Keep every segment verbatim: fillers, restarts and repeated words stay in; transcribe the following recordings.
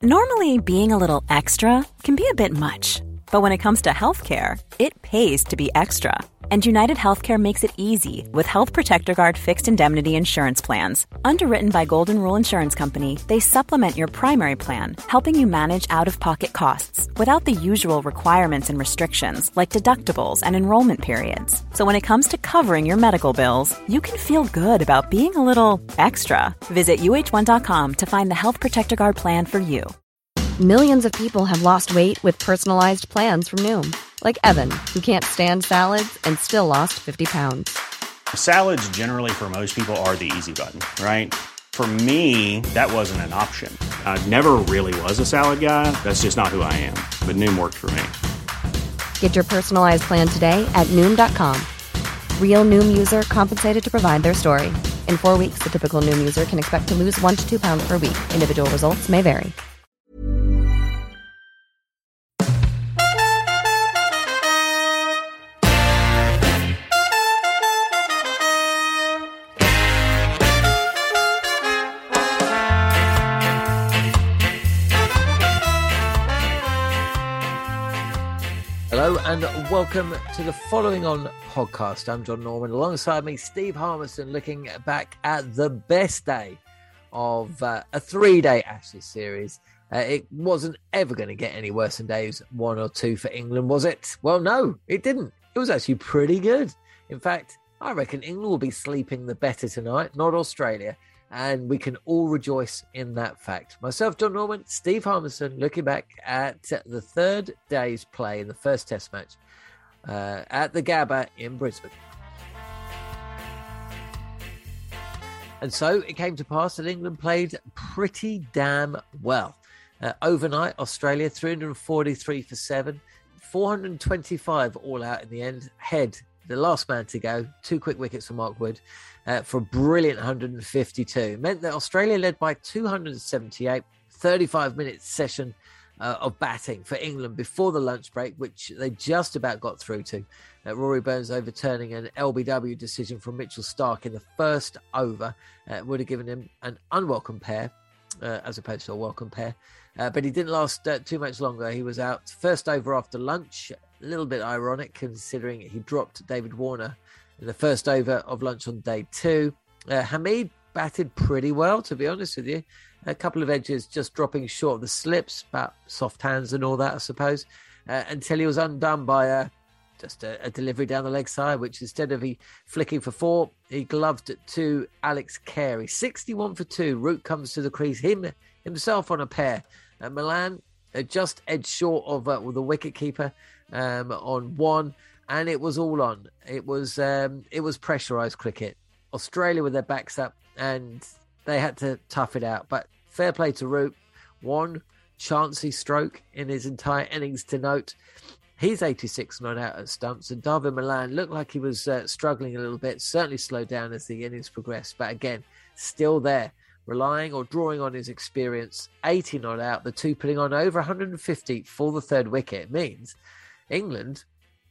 Normally, being a little extra can be a bit much, but when it comes to healthcare, it pays to be extra. And United Healthcare makes it easy with Health Protector Guard fixed indemnity insurance plans. Underwritten by Golden Rule Insurance Company, they supplement your primary plan, helping you manage out-of-pocket costs without the usual requirements and restrictions like deductibles and enrollment periods. So when it comes to covering your medical bills, you can feel good about being a little extra. Visit U H one dot com to find the Health Protector Guard plan for you. Millions of people have lost weight with personalized plans from Noom. Like Evan, who can't stand salads and still lost fifty pounds. Salads generally for most people are the easy button, right? For me, that wasn't an option. I never really was a salad guy. That's just not who I am. But Noom worked for me. Get your personalized plan today at Noom dot com. Real Noom user compensated to provide their story. In four weeks, the typical Noom user can expect to lose one to two pounds per week. Individual results may vary. Hello and welcome to the Following On podcast. I'm John Norman. Alongside me, Steve Harmison, looking back at the best day of uh, a three-day Ashes series. Uh, it wasn't ever going to get any worse than days one or two for England, was it? Well, no, it didn't. It was actually pretty good. In fact, I reckon England will be sleeping the better tonight, not Australia. And we can all rejoice in that fact. Myself, John Norman, Steve Harmison, looking back at the third day's play in the first Test match uh, at the Gabba in Brisbane. And so it came to pass that England played pretty damn well. Uh, overnight, Australia, three hundred forty-three for seven, four hundred twenty-five all out in the end. Head, the last man to go, two quick wickets for Mark Wood. Uh, for a brilliant one hundred fifty-two. It meant that Australia led by two hundred seventy-eight, thirty-five minute session uh, of batting for England before the lunch break, which they just about got through to. Uh, Rory Burns overturning an L B W decision from Mitchell Starc in the first over uh, would have given him an unwelcome pair, uh, as opposed to a welcome pair. Uh, but he didn't last uh, too much longer. He was out first over after lunch. A little bit ironic considering he dropped David Warner in the first over of lunch on day two. Uh, Hamid batted pretty well, to be honest with you. A couple of edges just dropping short of the slips, about soft hands and all that, I suppose, uh, until he was undone by a, just a, a delivery down the leg side, which instead of he flicking for four, he gloved to Alex Carey. sixty-one for two. Root comes to the crease, him himself on a pair. Uh, Milan uh, just edged short of uh, with the wicketkeeper um, on one. And it was all on. It was um, it was pressurised cricket. Australia with their backs up, and they had to tough it out. But fair play to Root. One chancy stroke in his entire innings to note. He's eighty-six not out at stumps, and David Milan looked like he was uh, struggling a little bit. Certainly slowed down as the innings progressed, but again, still there, relying or drawing on his experience. eighty not out. The two putting on over one hundred fifty for the third wicket. It means England,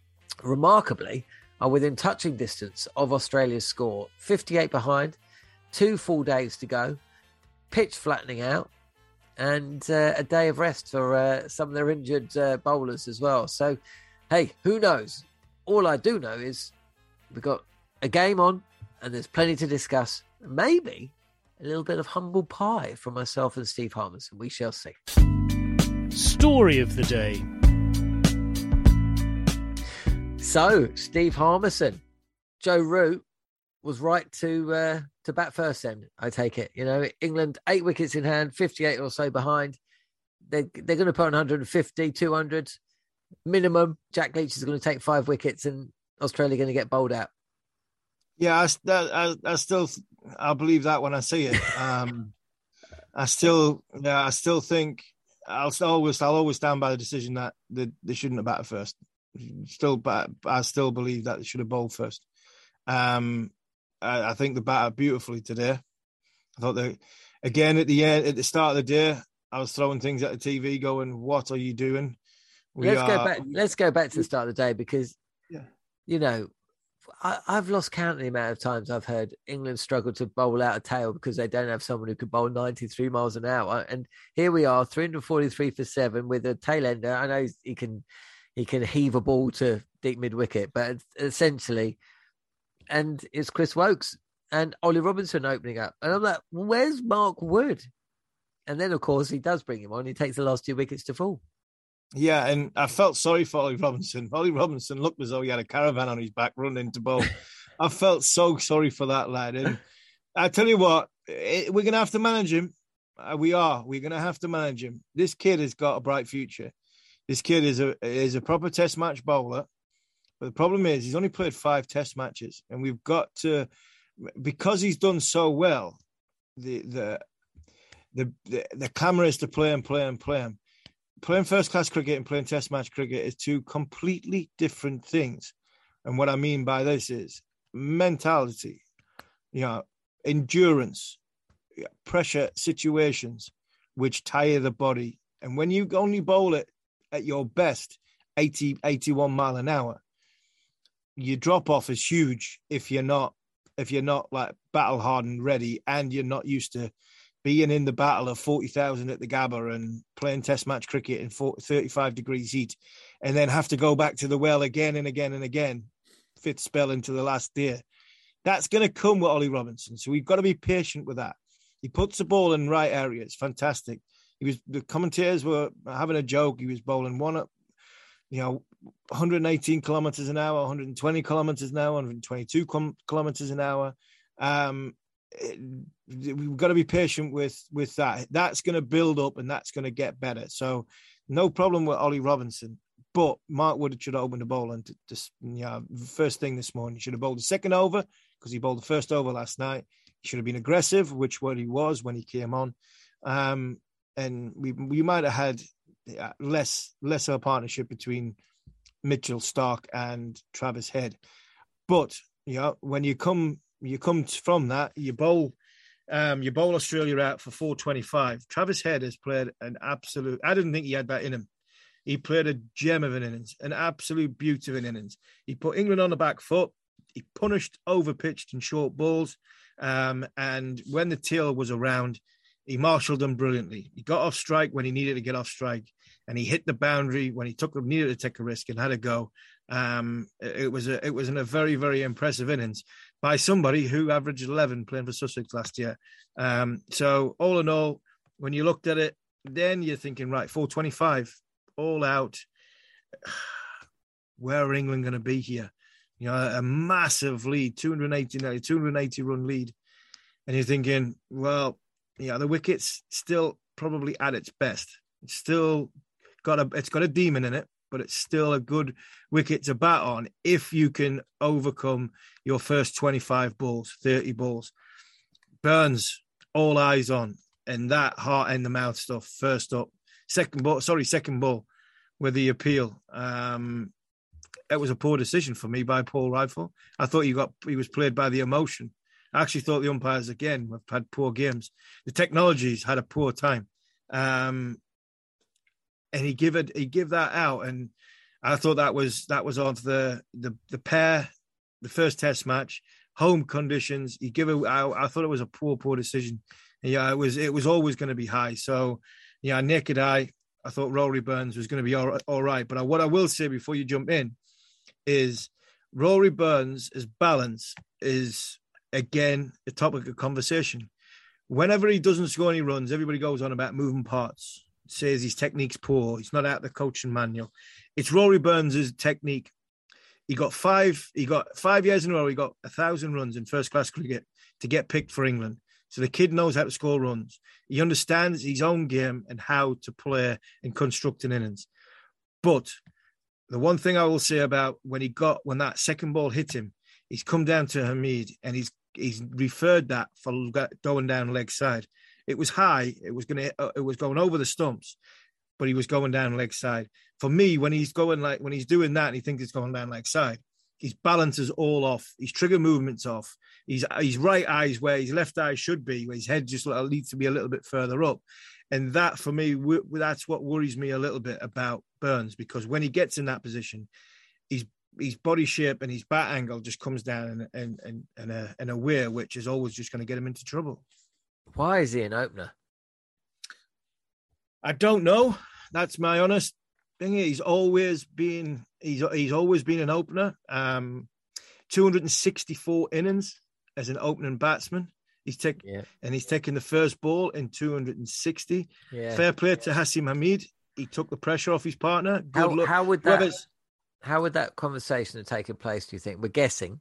remarkably, are within touching distance of Australia's score. fifty-eight behind, two full days to go, pitch flattening out, and uh, a day of rest for uh, some of their injured uh, bowlers as well. So, hey, who knows? All I do know is we've got a game on, and there's plenty to discuss. Maybe a little bit of humble pie from myself and Steve Harmison. We shall see. Story of the day. So, Steve Harmison, Joe Root was right to uh, to bat first then, I take it. You know, England, eight wickets in hand, fifty-eight or so behind. They're, they're going to put on one hundred fifty, two hundred minimum. Jack Leach is going to take five wickets and Australia going to get bowled out. Yeah, I, I, I still, I believe that when I see it. Um, I still, yeah, I still think I'll always, I'll always stand by the decision that they, they shouldn't have batted first. Still, but I still believe that they should have bowled first. Um, I, I think they batted beautifully today. I thought they, again at the end, at the start of the day, I was throwing things at the T V, going, "What are you doing?" We let's are, go back. Let's go back to the start of the day because, yeah. you know, I, I've lost count of the amount of times I've heard England struggle to bowl out a tail because they don't have someone who could bowl ninety-three miles an hour. And here we are, three hundred forty-three for seven with a tail ender. I know he can he can heave a ball to deep mid wicket, but essentially, and it's Chris Wokes and Ollie Robinson opening up. And I'm like, well, where's Mark Wood? And then, of course, he does bring him on. He takes the last two wickets to fall. Yeah, and I felt sorry for Ollie Robinson. Ollie Robinson looked as though he had a caravan on his back running into bowl. I felt so sorry for that lad. And I tell you what, it, we're going to have to manage him. Uh, we are. We're going to have to manage him. This kid has got a bright future. This kid is a is a proper test match bowler. But the problem is he's only played five test matches. And we've got to, because he's done so well, the the the the, the clamour is to play and play and play him. Playing first-class cricket and playing test match cricket is two completely different things. And what I mean by this is mentality, you know, endurance, pressure situations which tire the body. And when you only bowl it at your best, eighty, eighty-one mile an hour, your drop-off is huge if you're not, if you're not like battle-hardened ready and you're not used to being in the battle of forty thousand at the Gabba and playing test match cricket in forty, thirty-five degrees heat, and then have to go back to the well again and again and again, fifth spell into the last day. That's going to come with Ollie Robinson. So we've got to be patient with that. He puts the ball in the right areas. Fantastic. He was, the commentators were having a joke. He was bowling one up, you know, one hundred eighteen kilometers an hour, one hundred twenty kilometers an hour, one hundred twenty-two kilometers an hour. Um, We've got to be patient with with that. That's going to build up and that's going to get better. So no problem with Ollie Robinson, but Mark Wood should have opened the bowl and just, you know, first thing this morning, he should have bowled the second over because he bowled the first over last night. He should have been aggressive, which what he was when he came on. Um, and we we might have had less less of a partnership between Mitchell Starc and Travis Head. But, you know, when you come You come from that, you bowl, um, you bowl Australia out for four twenty-five. Travis Head has played an absolute. I didn't think he had that in him. He played a gem of an innings, an absolute beauty of an innings. He put England on the back foot. He punished over-pitched and short balls, um, and when the tail was around, he marshalled them brilliantly. He got off strike when he needed to get off strike, and he hit the boundary when he took needed to take a risk and had a go. Um, it was a, it was in a very, very impressive innings by somebody who averaged eleven playing for Sussex last year. Um, so all in all, when you looked at it, then you're thinking, right, four twenty-five, all out. Where are England going to be here? You know, a massive lead, two hundred eighty, two hundred eighty run lead. And you're thinking, well, yeah, the wicket's still probably at its best. It's still got a, it's got a demon in it, but it's still a good wicket to bat on if you can overcome your first twenty-five balls, thirty balls. Burns, all eyes on, and that heart and the mouth stuff first up. Second ball, sorry, second ball with the appeal. Um, it was a poor decision for me by Paul Rifle. I thought he got he was played by the emotion. I actually thought the umpires, again, have had poor games. The technologies had a poor time. Um, and he give it, he give that out. And I thought that was, that was of the, the, the pair, the first test match, home conditions. He give it out. I thought it was a poor, poor decision. And yeah, it was, it was always going to be high. So yeah, naked eye, I thought Rory Burns was going to be all, all right. But what I will say before you jump in is Rory Burns' balance is, again, a topic of conversation. Whenever he doesn't score any runs, everybody goes on about moving parts, says his technique's poor, he's not out the coaching manual. It's Rory Burns' technique. He got five, he got five years in a row, he got a thousand runs in first class cricket to get picked for England. So the kid knows how to score runs. He understands his own game and how to play and construct an innings. But the one thing I will say about when he got, when that second ball hit him, he's come down to Hamid and he's he's referred that for going down leg side. It was high. It was going to. It was going over the stumps, but he was going down leg side. For me, when he's going like when he's doing that, and he thinks it's going down leg side, his balance is all off. His trigger movement's off. His his right eye's where his left eye should be. Where his head just needs to be a little bit further up. And that, for me, that's what worries me a little bit about Burns, because when he gets in that position, his his body shape and his bat angle just comes down in, in, in, in, a, in a way which is always just going to get him into trouble. Why is he an opener? I don't know. That's my honest thing. He's always been he's he's always been an opener. Um, two hundred sixty-four innings as an opening batsman. He's taken yeah. and he's taken the first ball in two hundred sixty. Yeah. Fair play to Hasim Hameed. He took the pressure off his partner. Good how, luck. How would that? Whoever's, how would that conversation have taken place? Do you think? We're guessing.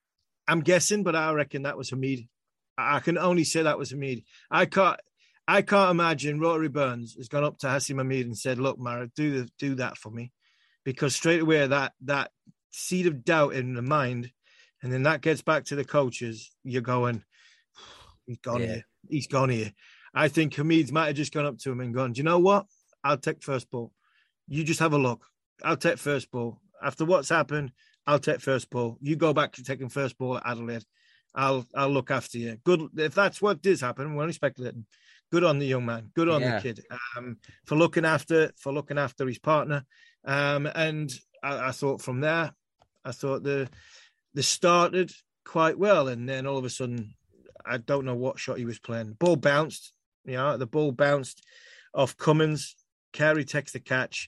I'm guessing, but I reckon that was Hameed. I can only say that was Hameed. I can't. I can't imagine Rotary Burns has gone up to Hasim Hameed and said, "Look, Mara, do the, do that for me," because straight away that that seed of doubt in the mind, and then that gets back to the coaches. You're going, he's gone yeah. here. He's gone here. I think Hameed might have just gone up to him and gone, "Do you know what? I'll take first ball. You just have a look. I'll take first ball. After what's happened, I'll take first ball. You go back to taking first ball at Adelaide. I'll I'll look after you." Good. If that's what did happen, we're only speculating. Good on the young man. Good on yeah. the kid um, for looking after for looking after his partner. Um, and I, I thought from there, I thought the the started quite well, and then all of a sudden, I don't know what shot he was playing. The ball bounced. You know, the ball bounced off Cummins. Carey takes the catch,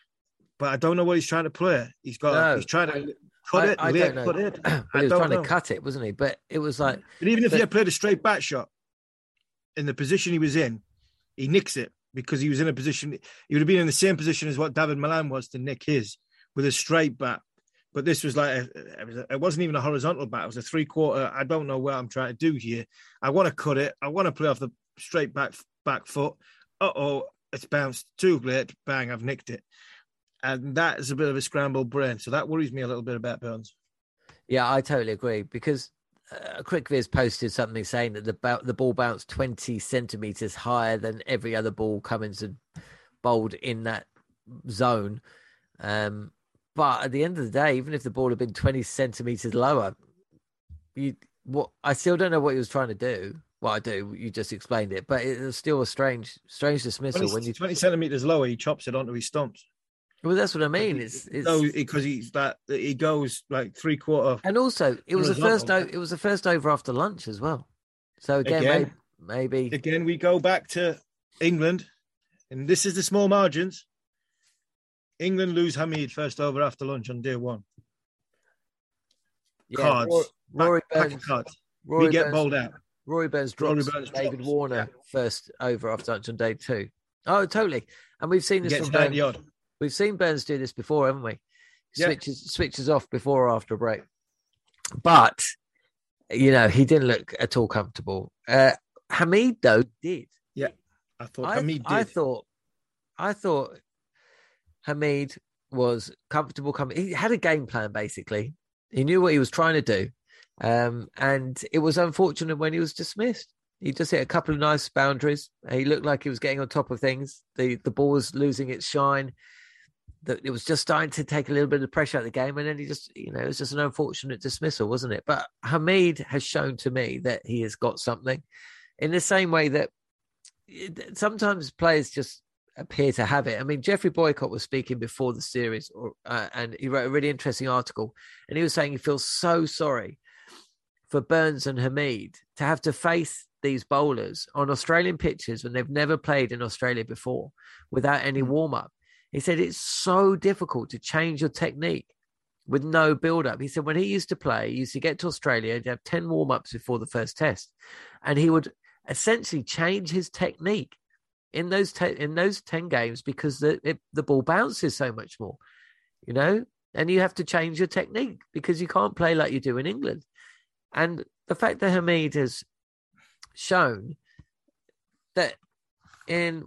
but I don't know what he's trying to play. He's got. No, he's trying to. I, Cut I, it, I late, don't know. cut it. But I he was don't trying know. to cut it, wasn't he? But it was like. But even if but, he had played a straight bat shot in the position he was in, he nicks it because he was in a position. He would have been in the same position as what David Milan was to nick his with a straight bat. But this was like, a, it, was a, it wasn't even a horizontal bat. It was a three quarter. I don't know what I'm trying to do here. I want to cut it. I want to play off the straight back back foot. Uh oh, it's bounced too late. Bang! I've nicked it. And that is a bit of a scrambled brain. So that worries me a little bit about Burns. Yeah, I totally agree because uh, CricViz posted something saying that the the ball bounced twenty centimetres higher than every other ball Cummins had bowled in that zone. Um, but at the end of the day, even if the ball had been twenty centimetres lower, you what I still don't know what he was trying to do. Well, I do. You just explained it. But it was still a strange, strange dismissal. twenty, when you twenty centimetres lower, he chops it onto his stumps. Well, that's what I mean. It's, it's... no, because he's that he goes like three quarter, and also it was the first. O- it was the first over after lunch as well. So again, again maybe, maybe again we go back to England, and this is the small margins. England lose Hameed first over after lunch on day one. Yeah, cards, Rory back, Burns, cards. Rory we get Burns, bowled out. Rory Burns drops Rory Burns David drops. Warner yeah. first over after lunch on day two. Oh, totally. And we've seen this Gets from ninety Burns. odd. We've seen Burns do this before, haven't we? Yeah. Switches switches off before or after a break. But, you know, he didn't look at all comfortable. Uh, Hameed, though, did. Yeah, I thought I, Hameed did. I thought, I thought Hameed was comfortable. Coming, he had a game plan, basically. He knew what he was trying to do. Um, and it was unfortunate when he was dismissed. He just hit a couple of nice boundaries. He looked like he was getting on top of things. The the ball was losing its shine. That it was just starting to take a little bit of pressure out of the game, and then he just, you know, it was just an unfortunate dismissal, wasn't it? But Hameed has shown to me that he has got something, in the same way that sometimes players just appear to have it. I mean, Jeffrey Boycott was speaking before the series, or, uh, and he wrote a really interesting article, and he was saying he feels so sorry for Burns and Hameed to have to face these bowlers on Australian pitches when they've never played in Australia before without any warm-up. He said it's so difficult to change your technique with no build-up. He said when he used to play, he used to get to Australia and have ten warm-ups before the first test, and he would essentially change his technique in those te- in those ten games because the it, the ball bounces so much more, you know, and you have to change your technique because you can't play like you do in England. And the fact that Hameed has shown that in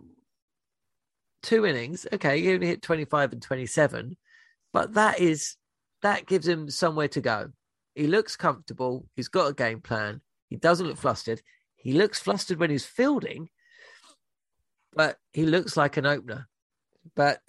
two innings, okay, he only hit twenty-five and twenty-seven, but that is that gives him somewhere to go. He looks comfortable. He's got a game plan. He doesn't look flustered. He looks flustered when he's fielding, but he looks like an opener. But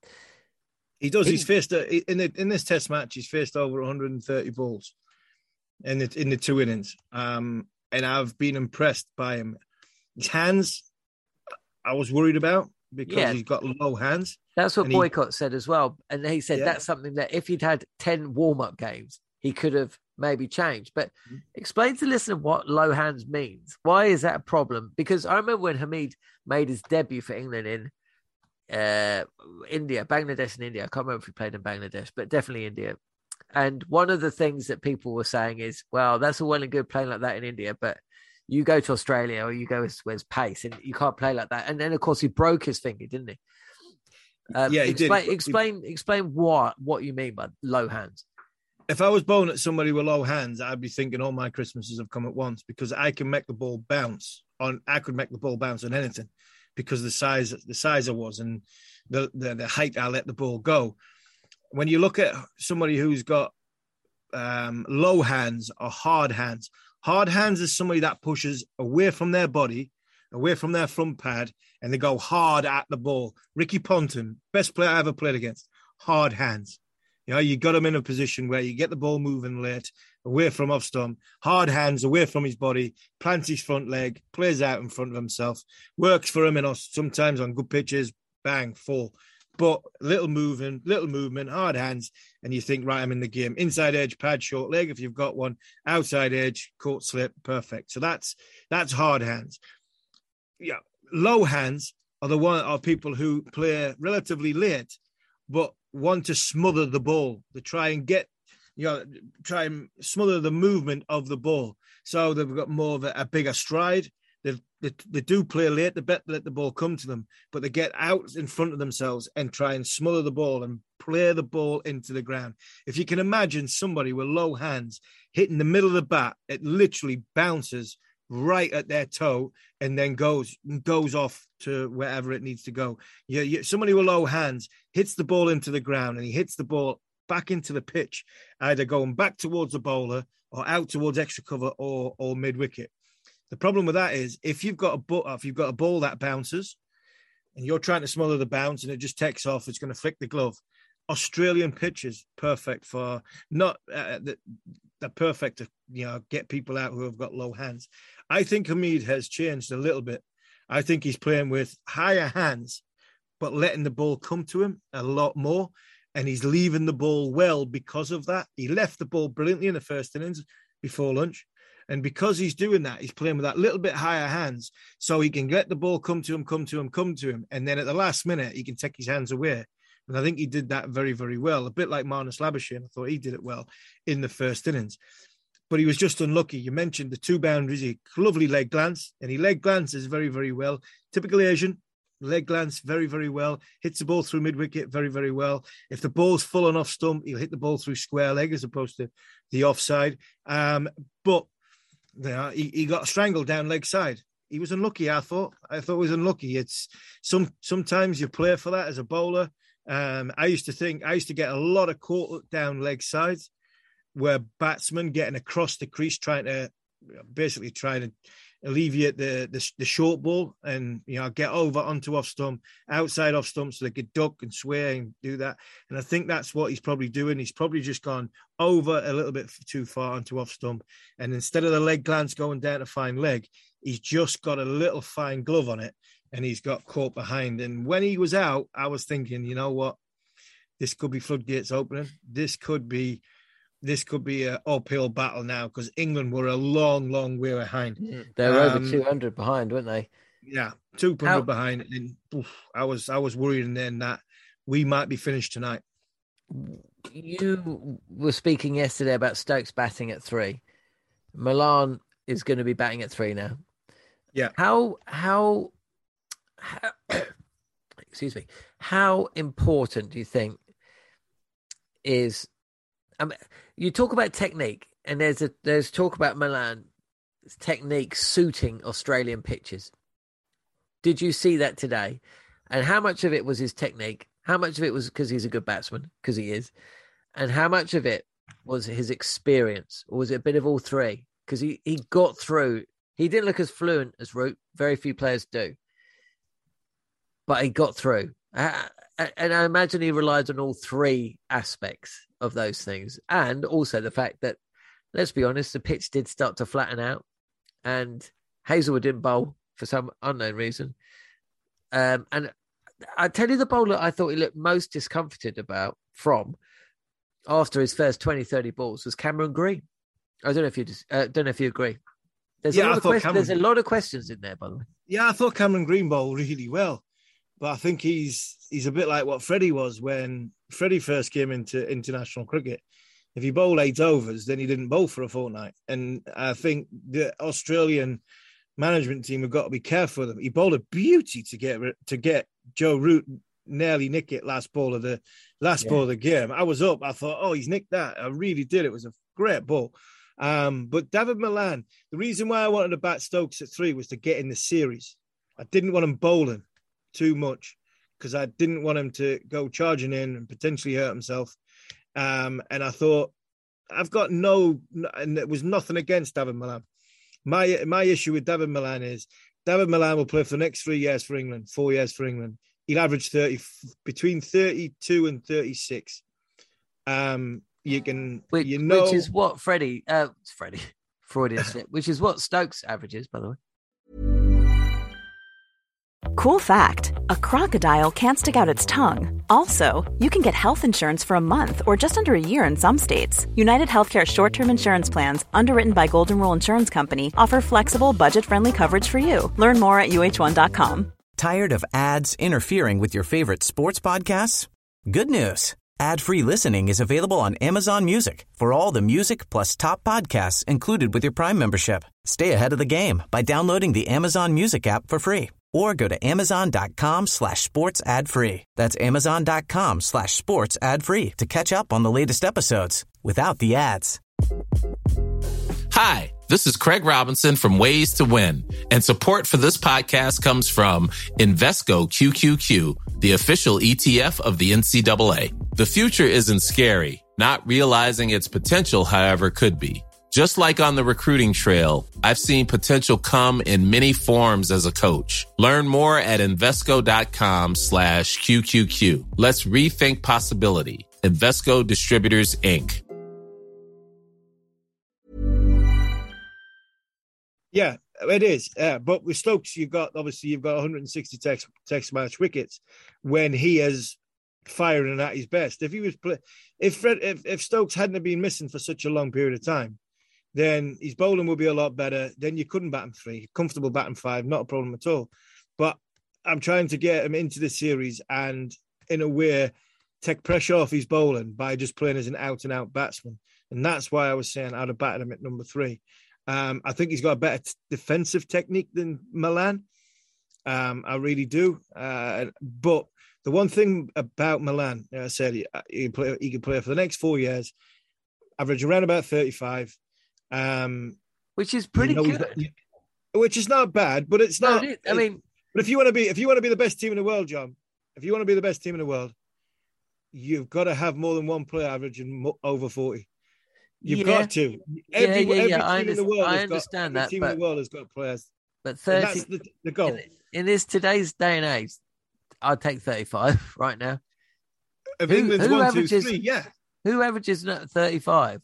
he does. He, he's faced a, in the, in this Test match. He's faced over one hundred thirty balls in the in the two innings, um, and I've been impressed by him. His hands, I was worried about. because Yeah. he's got low hands. That's what And he- Boycott said as well. And he said Yeah. that's something that if he'd had ten warm-up games, he could have maybe changed. But Mm-hmm. explain to the listener what low hands means. Why is that a problem? Because I remember when Hamid made his debut for England in uh, India, Bangladesh and India. I can't remember if he played in Bangladesh, but definitely India. And one of the things that people were saying is, well, that's all well and good playing like that in India, but you go to Australia or you go with where's pace and you can't play like that. And then, of course, he broke his finger, didn't he? Um, Yeah, he did. explain, He- Explain, explain what what you mean by low hands. If I was bowling at somebody with low hands, I'd be thinking all my Christmases have come at once, because I can make the ball bounce on. I could make the ball bounce on anything, because the size the size I was and the, the the height I let the ball go. When you look at somebody who's got um, low hands or hard hands, hard hands is somebody that pushes away from their body, away from their front pad, and they go hard at the ball. Ricky Ponting, best player I ever played against, hard hands. You know, you got him in a position where you get the ball moving late, away from off stump, hard hands away from his body, plants his front leg, plays out in front of himself, works for him, and sometimes on good pitches, bang, full. But little moving, little movement, hard hands, and you think, right, I'm in the game. Inside edge, pad, short leg, if you've got one. Outside edge, court slip, perfect. So that's that's hard hands. Yeah, low hands are the one are people who play relatively late, but want to smother the ball. They try and get, you know, try and smother the movement of the ball. So they've got more of a, a bigger stride. They, they they do play late. They bet let the ball come to them, but they get out in front of themselves and try and smother the ball and play the ball into the ground. If you can imagine somebody with low hands hitting the middle of the bat, it literally bounces right at their toe and then goes goes off to wherever it needs to go. You, you, somebody with low hands hits the ball into the ground and he hits the ball back into the pitch, either going back towards the bowler or out towards extra cover or or mid wicket. The problem with that is if you've got a ball, if you've got a ball that bounces and you're trying to smother the bounce and it just takes off, it's going to flick the glove. Australian pitches perfect for not uh, the, the perfect to you know get people out who have got low hands. I think Hamid has changed a little bit. I think he's playing with higher hands, but letting the ball come to him a lot more, and he's leaving the ball well because of that. He left the ball brilliantly in the first innings before lunch. And because he's doing that, he's playing with that little bit higher hands so he can let the ball come to him, come to him, come to him. And then at the last minute, he can take his hands away. And I think he did that very, very well. A bit like Marnus Labuschagne. I thought he did it well in the first innings. But he was just unlucky. You mentioned the two boundaries. He lovely leg glance, and he leg glances very, very well. Typical Asian, leg glance very, very well. Hits the ball through mid-wicket very, very well. If the ball's full and off stump, he'll hit the ball through square leg as opposed to the offside. Um, but you know, he, he got strangled down leg side. He was unlucky, I thought. I thought he was unlucky. It's some sometimes you play for that as a bowler. Um, I used to think, I used to get a lot of caught down leg sides where batsmen getting across the crease trying to basically try to alleviate the, the the short ball and you know get over onto off stump, outside off stump, so they could duck and sway and do that. And I think that's what he's probably doing. He's probably just gone over a little bit too far onto off stump, and instead of the leg glance going down to fine leg, he's just got a little fine glove on it, and he's got caught behind. And when he was out, I was thinking, you know what, this could be floodgates opening. This could be. This could be an uphill battle now because England were a long, long way behind. They were Um, over two hundred behind, weren't they? Yeah, two hundred How- behind. And oof, I was I was worried then that we might be finished tonight. You were speaking yesterday about Stokes batting at three. Milan is going to be batting at three now. Yeah. How how, how excuse me? How important do you think is? I mean, you talk about technique, and there's a there's talk about Milan technique suiting Australian pitches. Did you see that today? And how much of it was his technique? How much of it was because he's a good batsman, because he is? And how much of it was his experience? Or was it a bit of all three? Because he, he got through. He didn't look as fluent as Root. Very few players do. But he got through. Uh, and I imagine he relied on all three aspects of those things. And also the fact that, let's be honest, the pitch did start to flatten out. And Hazelwood didn't bowl for some unknown reason. Um, and I tell you, the bowler I thought he looked most discomforted about from after his first twenty, thirty balls was Cameron Green. I don't know if you just, uh, don't know if you agree. There's, Yeah, a lot I of thought quest- Cameron- there's a lot of questions in there, by the way. Yeah, I thought Cameron Green bowled really well, but I think he's he's a bit like what Freddie was when Freddie first came into international cricket. If he bowled eight overs, then he didn't bowl for a fortnight. And I think the Australian management team have got to be careful with him. He bowled a beauty to get to get Joe Root nearly nick it last ball of the last Yeah. ball of the game. I was up. I thought, oh, he's nicked that. I really did. It was a great ball. Um, but David Malan, the reason why I wanted to bat Stokes at three was to get in the series. I didn't want him bowling too much because I didn't want him to go charging in and potentially hurt himself. Um, and I thought, I've got no, and it was nothing against David Malan. My my issue with David Malan is David Malan will play for the next three years for England, four years for England. He'll average thirty between thirty-two and thirty-six. Um, you can, Which, you know, which is what Freddie, uh, Freddie, Freudian slip, which is what Stokes averages, by the way. Cool fact, a crocodile can't stick out its tongue. Also, you can get health insurance for a month or just under a year in some states. United Healthcare short-term insurance plans, underwritten by Golden Rule Insurance Company, offer flexible, budget-friendly coverage for you. Learn more at U H one dot com. Tired of ads interfering with your favorite sports podcasts? Good news. Ad-free listening is available on Amazon Music for all the music plus top podcasts included with your Prime membership. Stay ahead of the game by downloading the Amazon Music app for free or go to amazon.com slash sports ad free. That's amazon.com slash sports ad free to catch up on the latest episodes without the ads. Hi, this is Craig Robinson from Ways to Win, and support for this podcast comes from Invesco Q Q Q, the official E T F of the N C double A. The future isn't scary. Not realizing its potential, however, could be. Just like on the recruiting trail, I've seen potential come in many forms as a coach. Learn more at Invesco.com slash QQQ. Let's rethink possibility. Invesco Distributors, Incorporated. Yeah, it is. Yeah, but with Stokes, you've got obviously you've got one hundred sixty test test match wickets when he is firing at his best. If he was play, if Fred, if if Stokes hadn't been missing for such a long period of time, then his bowling would be a lot better. Then you couldn't bat him three, comfortable batting five, not a problem at all. But I'm trying to get him into the series and in a way take pressure off his bowling by just playing as an out and out batsman, and that's why I was saying I'd have batted him at number three. Um, I think he's got a better t- defensive technique than Malan. Um, I really do. Uh, but the one thing about Malan, like I said, he, he, can play, he can play for the next four years, average around about thirty-five. Um, Which is pretty you know, good. Which is not bad, but it's No, not. it is. I mean, but if you want to be, if you want to be the best team in the world, John, if you want to be the best team in the world, you've got to have more than one player averaging mo- over forty. You've yeah. got to. Every, yeah, yeah, every yeah. team I, in the understand, world I has understand got, that. every team but, in the world has got players. but And thirty, that's the, the goal. in, in this today's day and age, I'd take thirty-five right now. If who- England's who one, two, averages- three, yeah. Who averages not thirty-five?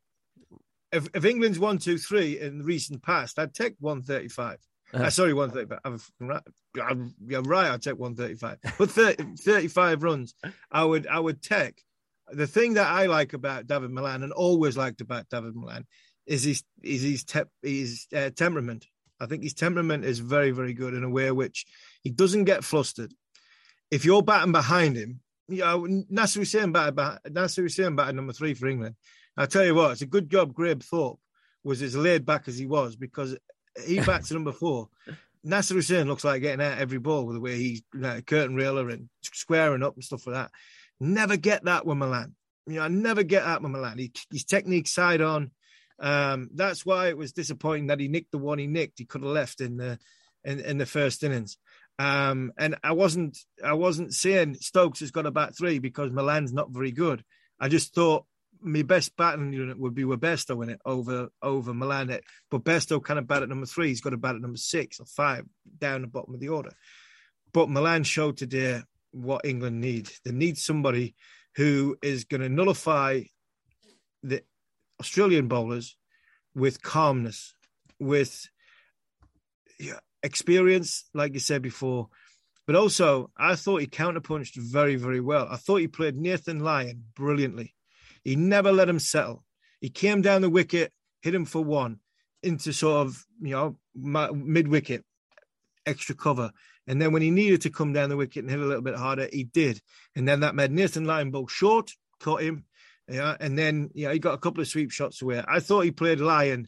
If, if England's one, two, three in the recent past, I'd take one thirty-five. Uh-huh. Uh, sorry, one thirty-five. I'm, right. I'm, you're right. I'd take one thirty-five. But thirty, thirty-five runs, I would, I would take. The thing that I like about David Malan and always liked about David Malan is his, is his, te- his uh, temperament. I think his temperament is very, very good in a way which he doesn't get flustered. If you're batting behind him, you know, Nasser Hussain batted, Nasser Hussain batted number three for England. I'll tell you what, it's a good job Graeme Thorpe was as laid back as he was, because he bats number four. Nasser Hussain looks like getting out every ball with the way he's, you know, curtain railer and squaring up and stuff like that. Never get that with Malan. You know, I never get that with Malan. He, his technique side on. Um, that's why it was disappointing that he nicked the one he nicked. He could have left in the in, in the first innings. Um, and I wasn't I wasn't saying Stokes has got a bat three because Malan's not very good. I just thought my best batting unit would be with Bairstow in it over over Malan. But Bairstow kind of bat at number three. He's got a bat at number six or five down the bottom of the order. But Malan showed today what England need. They need somebody who is going to nullify the Australian bowlers with calmness, with yeah, experience, like you said before, But also, I thought he counterpunched very, very well. I thought he played Nathan Lyon brilliantly. He never let him settle. He came down the wicket, hit him for one, into sort of, you know, mid-wicket, extra cover. And then when he needed to come down the wicket and hit a little bit harder, he did. And then that made Nathan Lyon bowl short, caught him. Yeah, and then yeah, he got a couple of sweep shots away. I thought he played Lyon.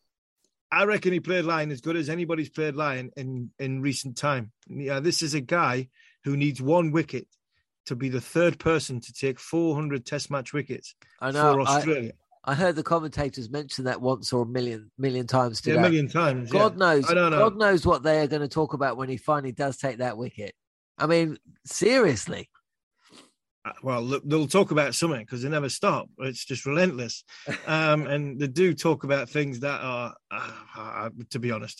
I reckon he played Lyon as good as anybody's played Lyon in, in recent time. Yeah, this is a guy who needs one wicket to be the third person to take four hundred Test match wickets I know, for Australia. I, I heard the commentators mention that once or a million million times today. Yeah, a million times. God yeah. knows. I don't know. God knows what they are going to talk about when he finally does take that wicket. I mean, seriously. Well, look, they'll talk about something because they never stop. It's just relentless. Um, and they do talk about things that are, uh, uh, to be honest,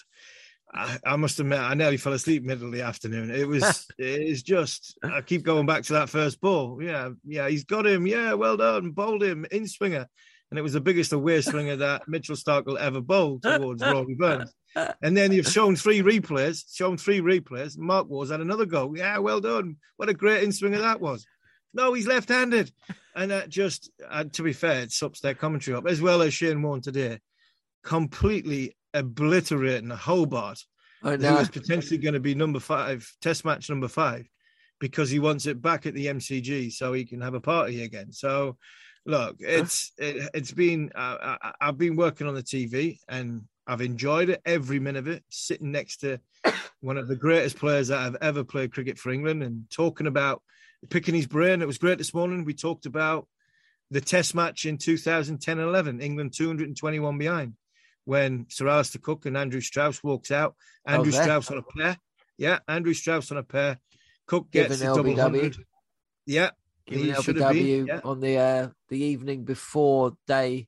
I, I must admit, I nearly fell asleep middle of the afternoon. It was, it's just, I keep going back to that first ball. Yeah, yeah, he's got him. Yeah, well done. Bowled him, in swinger. And it was the biggest away swinger that Mitchell Stark will ever bowl towards Rory Burns. And then you've shown three replays, shown three replays. Mark Wars had another go. Yeah, well done. What a great in swinger that was. No, he's left-handed. And that just, uh, to be fair, it sups their commentary up, as well as Shane Warne today, completely obliterating Hobart, who is potentially going to be number five, Test match number five, because he wants it back at the M C G so he can have a party again. So, look, it's it, it's been, uh, I, I've been working on the T V and I've enjoyed it, every minute of it, sitting next to one of the greatest players that have ever played cricket for England and talking about, picking his brain. It was great this morning. We talked about the Test match in two thousand ten eleven, England two hundred twenty-one behind, when Sir Alistair Cook and Andrew Strauss walks out. Andrew oh, Strauss on a pair. Yeah, Andrew Strauss on a pair. Cook gets a double hundred. Yeah. Given L B W yeah. on the uh, the evening before day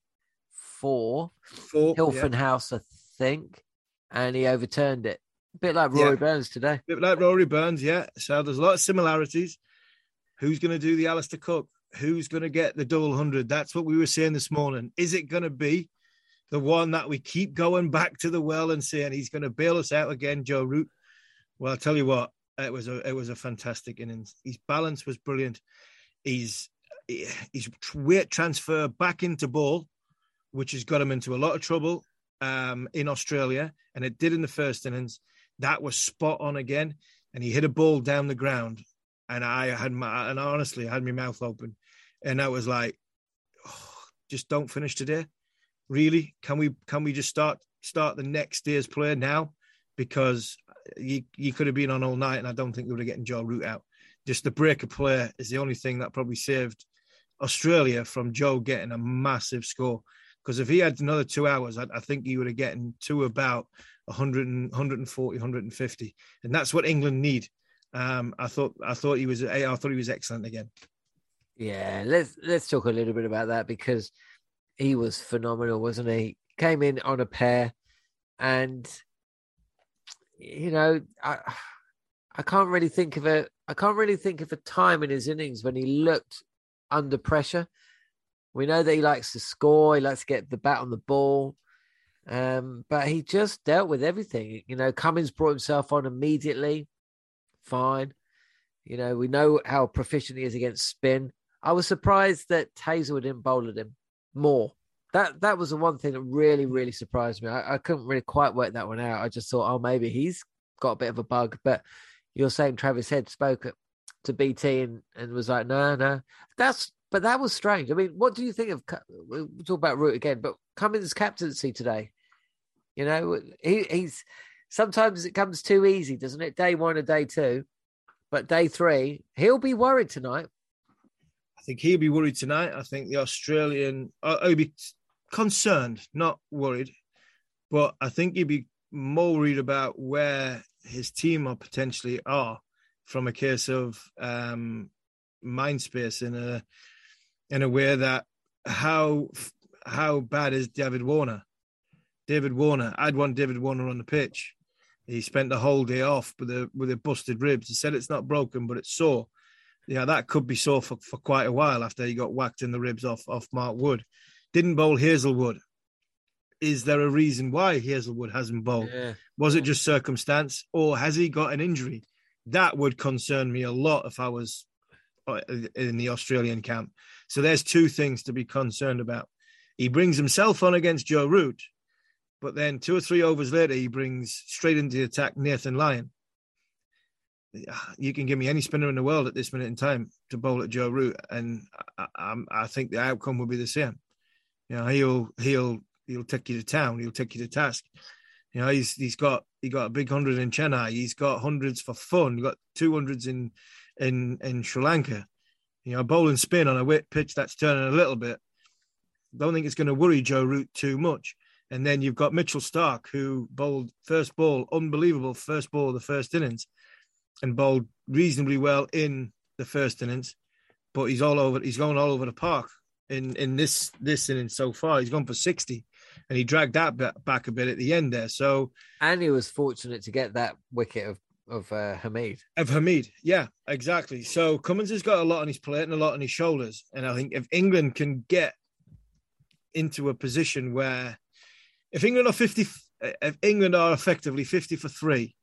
four. Four Hilton yeah. House, I think. And he overturned it. A bit like Rory yeah. Burns today. A bit like Rory Burns, yeah. So there's a lot of similarities. Who's going to do the Alistair Cook? Who's going to get the double hundred? That's what we were saying this morning. Is it going to be the one that we keep going back to the well and saying he's going to bail us out again, Joe Root? Well, I'll tell you what, it was a it was a fantastic innings. His balance was brilliant. He's his weight transfer back into ball, which has got him into a lot of trouble um, in Australia, and it did in the first innings. That was spot on again, and he hit a ball down the ground. And I had my, and honestly, I had my mouth open, and I was like, oh, "Just don't finish today, really? Can we? Can we just start start the next day's play now? Because you you could have been on all night, and I don't think we would have gotten Joe Root out. Just the break of play is the only thing that probably saved Australia from Joe getting a massive score. Because if he had another two hours, I, I think he would have gotten to about one hundred, one forty, one fifty, and that's what England need." Um, I thought I thought he was I thought he was excellent again. Yeah, let's let's talk a little bit about that because he was phenomenal, wasn't he? Came in on a pair, and you know, I I can't really think of a I can't really think of a time in his innings when he looked under pressure. We know that he likes to score, he likes to get the bat on the ball, um, but he just dealt with everything. You know, Cummins brought himself on immediately. Fine. You know, we know how proficient he is against spin. I was surprised that Hazlewood didn't bowl at him more. That that was the one thing that really, really surprised me. I, I couldn't really quite work that one out. I just thought, oh, maybe he's got a bit of a bug. But you're saying Travis Head spoke to B T and, and was like, no, no. That's But that was strange. I mean, what do you think of, we'll talk about Root again, but Cummins' captaincy today? You know, he, he's, sometimes it comes too easy, doesn't it? Day one or day two. But day three, he'll be worried tonight. I think he'll be worried tonight. I think the Australian, uh, he'll be concerned, not worried. But I think he'll be more worried about where his team are potentially are from a case of um, mind space in a, in a way that how, how bad is David Warner? David Warner, I'd want David Warner on the pitch. He spent the whole day off with a with a busted ribs. He said it's not broken, but it's sore. Yeah, that could be sore for, for quite a while after he got whacked in the ribs off, off Mark Wood. Didn't bowl Hazlewood. Is there a reason why Hazlewood hasn't bowled? Yeah. Was it just circumstance, or has he got an injury? That would concern me a lot if I was in the Australian camp. So there's two things to be concerned about. He brings himself on against Joe Root, but then two or three overs later, he brings straight into the attack Nathan Lyon. You can give me any spinner in the world at this minute in time to bowl at Joe Root, and I, I, I think the outcome will be the same. You know, he'll he'll he'll take you to town. He'll take you to task. You know, he's he's got he got a big hundred in Chennai. He's got hundreds for fun. He got two hundreds in in in Sri Lanka. You know, bowling spin on a wet pitch that's turning a little bit. Don't think it's going to worry Joe Root too much. And then you've got Mitchell Starc, who bowled first ball, unbelievable first ball of the first innings, and bowled reasonably well in the first innings. But he's all over. He's going all over the park in in this this innings so far. He's gone for sixty, and he dragged that back a bit at the end there. So, and he was fortunate to get that wicket of of uh, Hamid. Of Hamid, yeah, exactly. So Cummins has got a lot on his plate and a lot on his shoulders, and I think if England can get into a position where, if England are fifty, if England are effectively fifty for three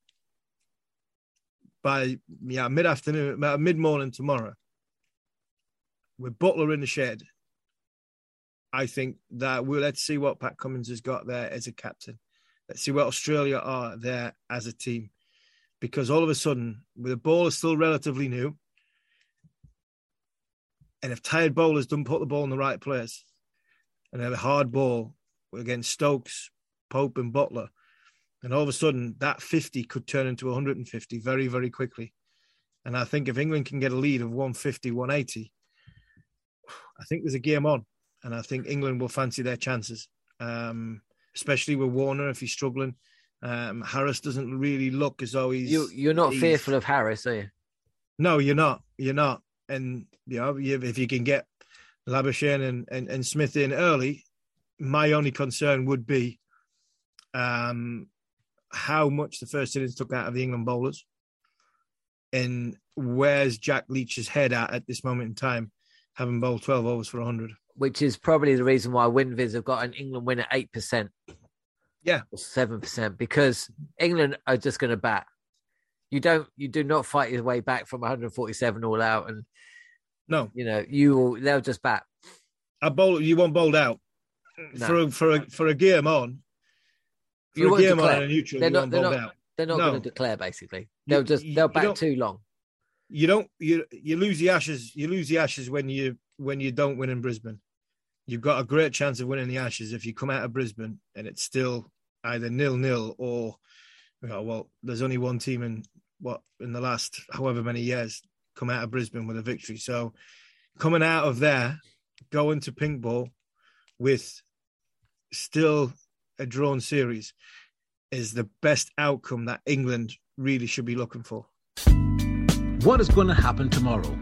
by yeah mid afternoon, mid morning tomorrow, with Buttler in the shed, I think that we'll let's see what Pat Cummins has got there as a captain. Let's see what Australia are there as a team, because all of a sudden, with the ball is still relatively new, and if tired bowlers don't put the ball in the right place, and have a hard ball against Stokes, Pope and Buttler, and all of a sudden that fifty could turn into one hundred fifty very, very quickly. And I think if England can get a lead of one fifty, one eighty, I think there's a game on. And I think England will fancy their chances, um, especially with Warner if he's struggling. Um, Harris doesn't really look as though he's... You, you're not he's, fearful of Harris, are you? No, you're not. You're not. And you know, if you can get Labuschagne and, and, and Smith in early, my only concern would be um, how much the first innings took out of the England bowlers, and where's Jack Leach's head at at this moment in time, having bowled twelve overs for one hundred. Which is probably the reason why WinViz have got an England win at eight percent. Yeah. Or seven percent, because England are just going to bat. You don't, you do not fight your way back from one hundred forty-seven all out, and no, you know, you will, they'll just bat. A bowl, you want bowled out no. for a, for a for a game on. For you a game declare. on a neutral, they're you not, want they're bowled not, out. They're not no. going to declare. Basically, they'll you, just you, they'll you bat too long. You don't you you lose the Ashes. You lose the Ashes when you when you don't win in Brisbane. You've got a great chance of winning the Ashes if you come out of Brisbane and it's still either nil nil or, you know, well, there's only one team in what in the last however many years come out of Brisbane with a victory. So coming out of there, going to pink ball with still a drawn series is the best outcome that England really should be looking for. What is going to happen tomorrow?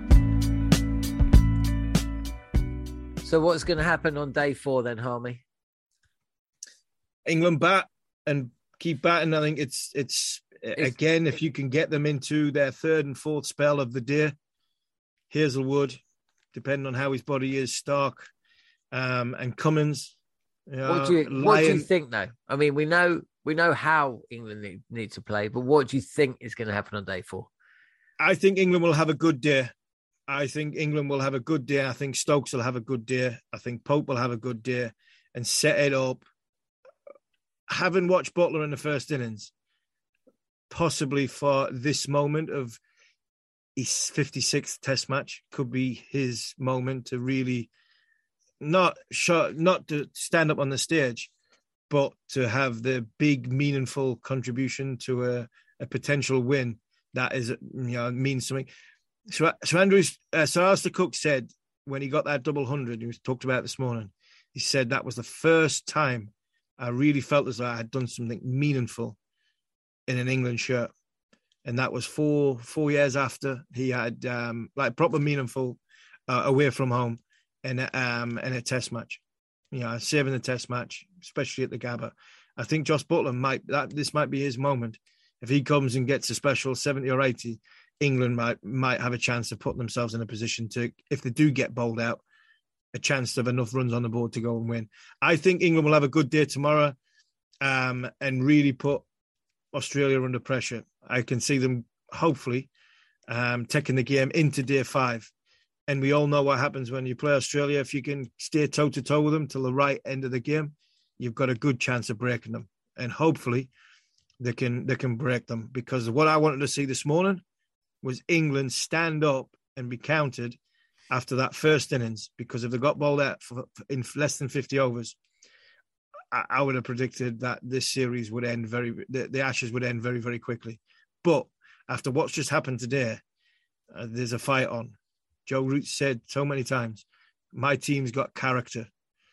So what's going to happen on day four then, Harmy? England bat and keep batting. I think it's it's if, again, if you can get them into their third and fourth spell of the day, Hazelwood, depending on how his body is, Starc, um, and Cummins. You know, what do you Lyon. What do you think though? I mean, we know we know how England need, need to play, but what do you think is going to happen on day four? I think England will have a good day. I think England will have a good day. I think Stokes will have a good day. I think Pope will have a good day and set it up. Having watched Buttler in the first innings, possibly for this moment of his fifty-sixth Test match, could be his moment to really not show, not to stand up on the stage, but to have the big, meaningful contribution to a, a potential win that is, you know, means something. So, so Andrews, uh, Sir Alistair Cook said when he got that double hundred, he was talked about this morning, he said that was the first time I really felt as though I had done something meaningful in an England shirt. And that was four four years after he had um, like proper meaningful uh, away from home in a, um, in a test match. You know, saving the test match, especially at the Gabba. I think Josh Buttler might, that this might be his moment. If he comes and gets a special seventy or eighty, England might might have a chance of putting themselves in a position to, if they do get bowled out, a chance to have enough runs on the board to go and win. I think England will have a good day tomorrow um, and really put Australia under pressure. I can see them hopefully, um, taking the game into day five. And we all know what happens when you play Australia. If you can stay toe-to-toe with them till the right end of the game, you've got a good chance of breaking them. And hopefully they can they can break them. Because what I wanted to see this morning was England stand up and be counted after that first innings. Because if they got bowled out for, in less than fifty overs, I, I would have predicted that this series would end very, the, the Ashes would end very, very quickly. But after what's just happened today, uh, there's a fight on. Joe Root said so many times, my team's got character.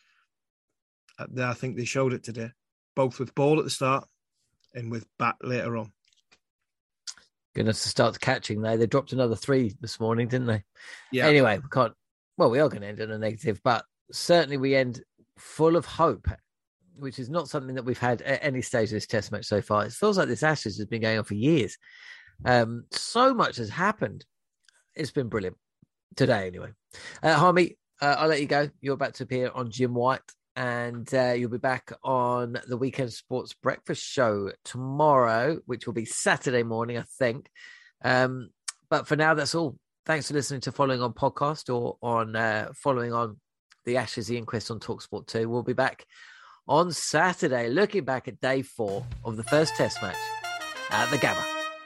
I think they showed it today, both with ball at the start and with bat later on. Goodness, to start catching there. They dropped another three this morning, didn't they? Yeah. Anyway, we can't, well, we are going to end on a negative, but certainly we end full of hope, which is not something that we've had at any stage of this test match so far. It feels like this Ashes has been going on for years. Um, so much has happened. It's been brilliant. Today, anyway. Uh, Harmy, uh, I'll let you go. You're about to appear on Jim White, and uh, you'll be back on the Weekend Sports Breakfast Show tomorrow, which will be Saturday morning, I think. Um, but for now, that's all. Thanks for listening to Following On podcast or on uh, following on the Ashes the Inquest on TalkSport two. We'll be back on Saturday, looking back at day four of the first Test match at the Gabba.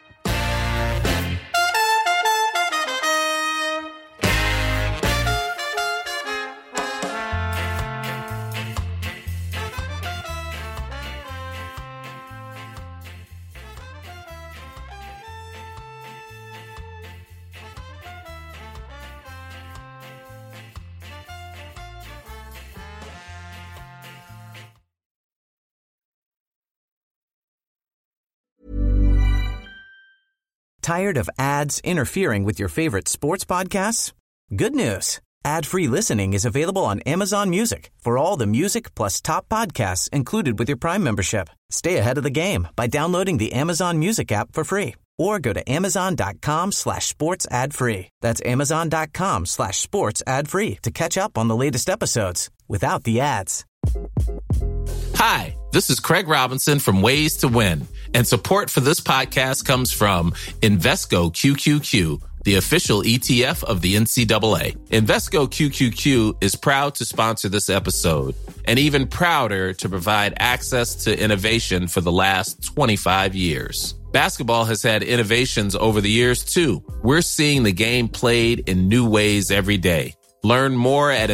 Tired of ads interfering with your favorite sports podcasts? Good news. Ad-free listening is available on Amazon Music for all the music plus top podcasts included with your Prime membership. Stay ahead of the game by downloading the Amazon Music app for free or go to amazon.com slash sports ad free. That's amazon.com slash sports ad free to catch up on the latest episodes without the ads. Hi, this is Craig Robinson from Ways to Win, and support for this podcast comes from Invesco Q Q Q, the official E T F of the N C double A. Invesco Q Q Q is proud to sponsor this episode, and even prouder to provide access to innovation for the last twenty-five years. Basketball has had innovations over the years, too. We're seeing the game played in new ways every day. Learn more at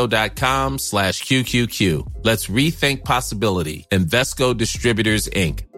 Invesco.com slash QQQ. Let's rethink possibility. Invesco Distributors, Incorporated.